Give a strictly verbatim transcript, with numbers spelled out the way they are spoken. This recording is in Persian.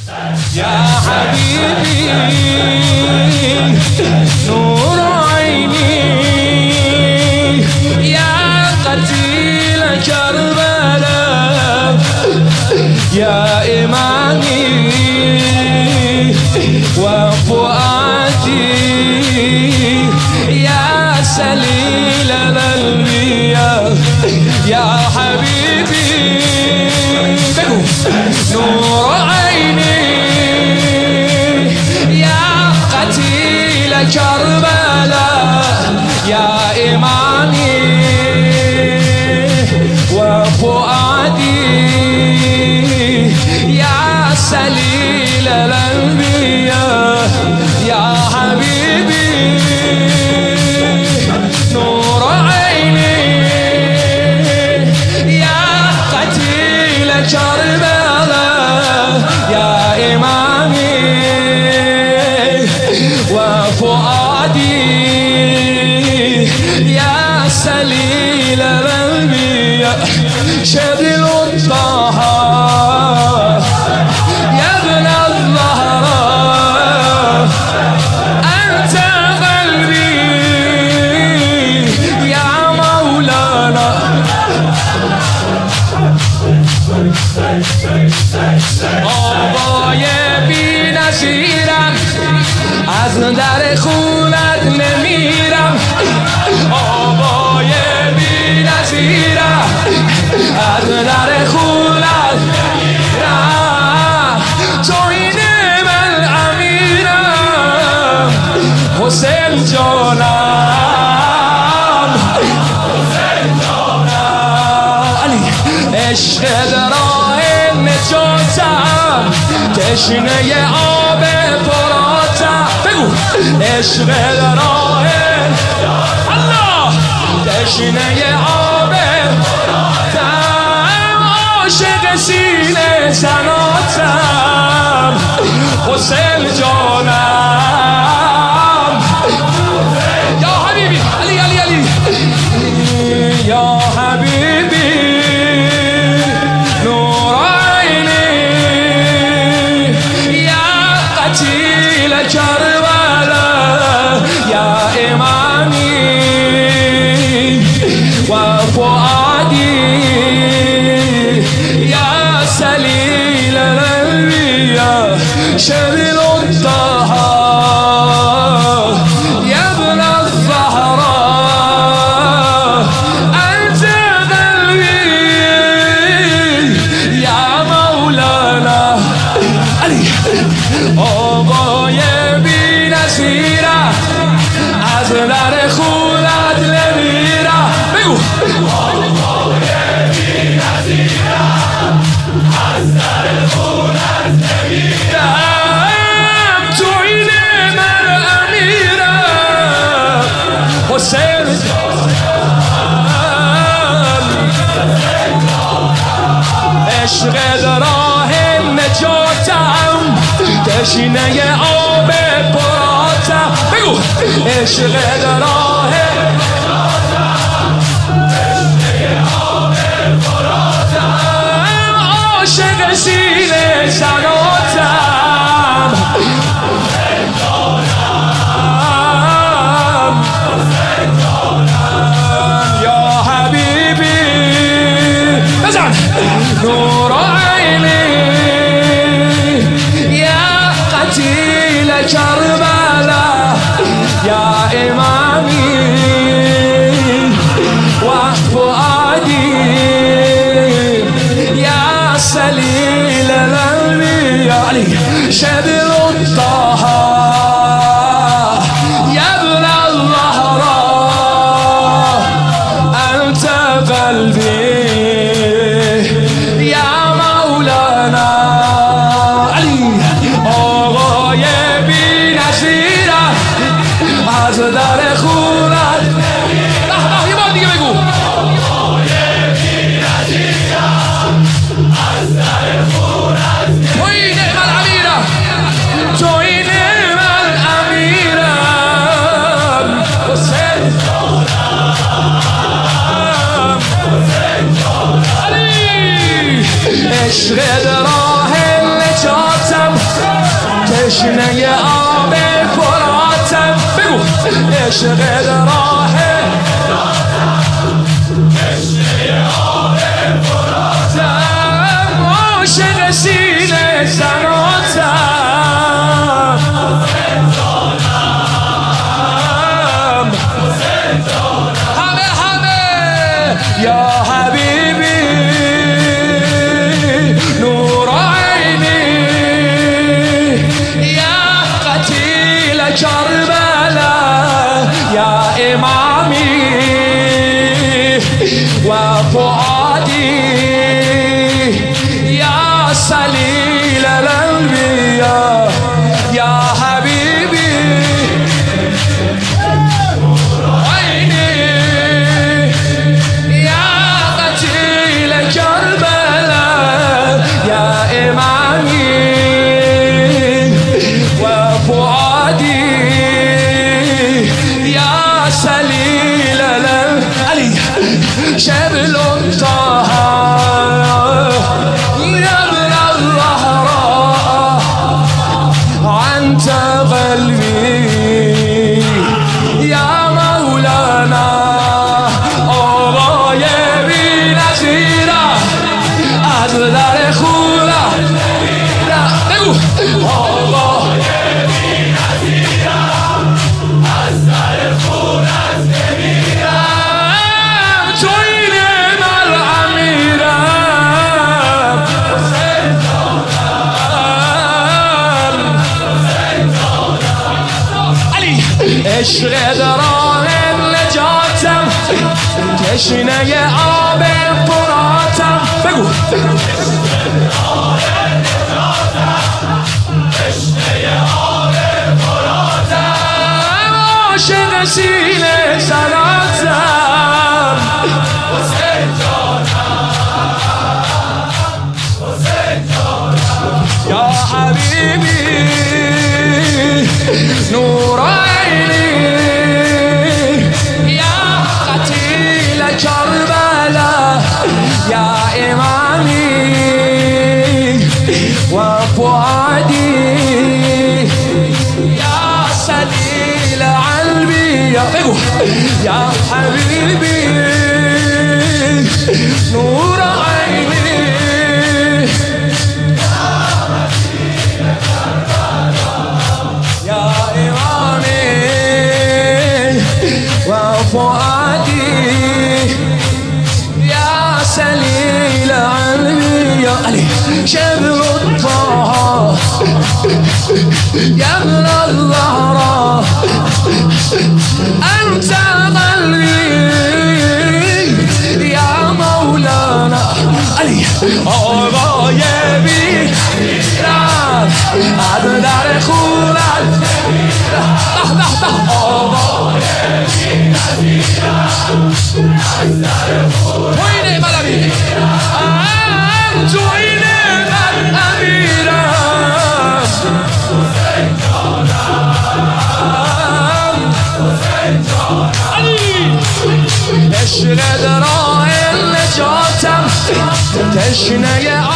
يا حبيبي نور عيني يا قتيل كربلاء يا إمامي وفؤادي يا سليل الأنبياء يا حبيبي نور عيني يا قتيل كربلاء يا إمامي وفؤادي يا سليل الأنبياء يا حبيبي نور عيني يا قتيل كربلاء يا إمامي وفؤادي يا سليل الأنبياء شبل طه يا ابن الزهراء أنت قلبي يا مولانا آبای بی نظیرم از در خونت نمیرم آبای بی نظیرم از در خونت نمیرم تو این من امیرم حسین جانم حسین جانم علی عشق راه نجاتم تشنه آب فراتم بگو عشق راه الله تشنه آب فراتم عاشق سینه زناتم حسین جانم یا حبیبی علی علی علی یا حبیبی نور عینی یا قتیل کربلا یا امامی و فؤادی یا سلیل الانبیاء شبیل الطه یا ابن الزهراء انت قلبی یا مولانا علی آقای بی نظیره از در خونت نمیره بگو آقای بی نظیره از در خونت نمیرم تو این من امیرم حسین عشق راه نجاتم تشنه آب فراتم بگو عشق راه عاشق سینه زناتم یا حبیبی بزن نور عینی یا قتیل کربلا یا امامی و فؤادی سليل الأنبياء علي شبل الطه يا ابن الزهراء أنت قلبي يا مولانا علي آقای بی نظیره از در خونت یه بار دیگه بگو عشق راه نجاتم تشنه آب فراتم بگو عشق راه تشنه آب فراتم عاشق سینه زناتم همه همه یا حبیبی نور عینی یا قتیل کربلا یا امامی و فؤادی یا سلیل الانبیاء یا حبیبی عینی یا قتیل کربلا یا امامی و فؤادی یا سلیل الانبیاء شبل طه يا ابن الزهراء أنت قلبي يا مولانا آقای بی‌نظیره از در خونه بگو آقای بی‌نظیره از در خونه نمیرم تو این من امیرم حسین جانم علی عشق دران نجاتم تشنه آب فراتم بگو عاشق سینه زناتم حسین جانم حسین جانم یا حبیبی نور عینی یا قتیل کربلا یا امامی و فؤادی یا سلیل الانبیاء بگو یا حبیبی نور عینی یا امامی و فؤادی یا سلیل الانبیاء علی شبل طه يا ابن الزهراء أنت قلبي يا مولانا علي آقای بی‌نظیره از در خونت به به به آقای بی‌نظیره از در خونت تو اینه من امیرم تو اینه من امیرم حسین جانم حسین جانم علی عشق درای نجاتم تشنه